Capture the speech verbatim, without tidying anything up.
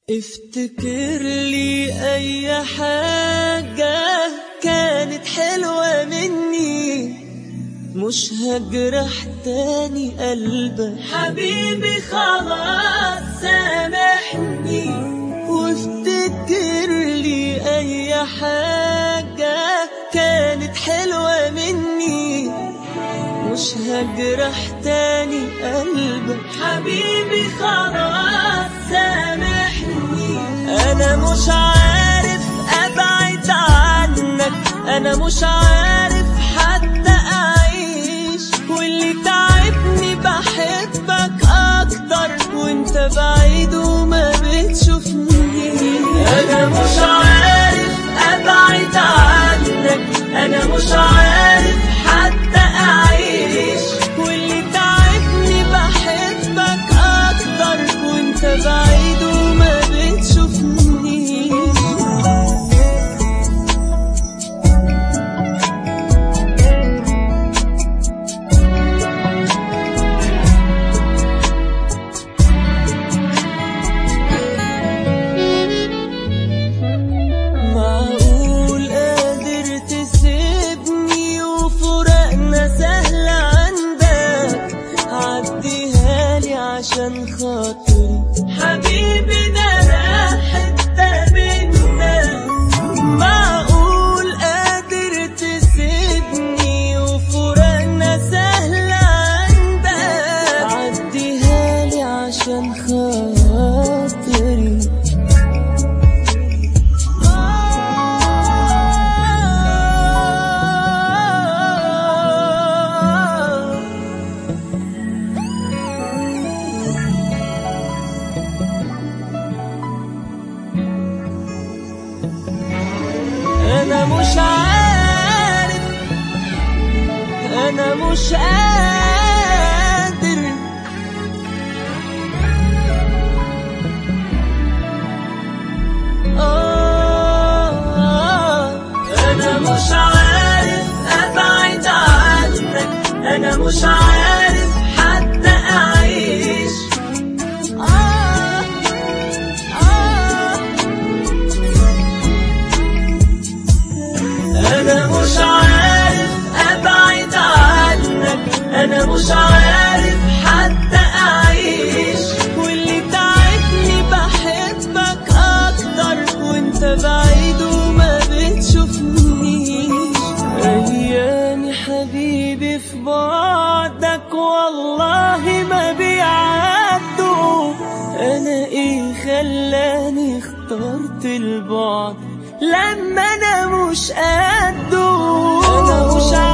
افتكر لي اي حاجة كانت حلوة مني، مش هجرح تاني قلبك حبيبي، خلاص سامحني. وافتكر لي اي حاجة كانت حلوة مني، مش هجرح تاني قلبك حبيبي، خلاص سامحني. انا مش عارف ابعد عنك، انا مش عارف حتى اعيش، واللي تعبني بحبك اكتر وانت بعيد وما بتشوفني. انا مش عارف ابعد عنك، انا مش عارف حتى اعيش، واللي تعبني بحبك اكتر وانت بعيد وما بتشوفني. معقول قادر تسيبني وفراقنا سهل عندك؟ عديها لي عشان خاطري حبيبي، ده انا حتة منك. معقول قادر تسيبني وفراقنا سهل عندك؟ عديها لي عشان خاطري. أنا مش عارف، أنا مش قادر، آه أنا مش عارف أبعد عنك، أنا مش عارف حتى أعيش. آه آه أنا مش عارف أبعد عنك، أنا مش عارف حتى أعيش، واللي تعبني بحبك أكتر وانت بعيد وما بتشوفنيش. أيامي حبيبي في بعدك والله ما بيعدوا، أنا إيه خلاني اخترت البعد لما انا مش قده؟ انا مش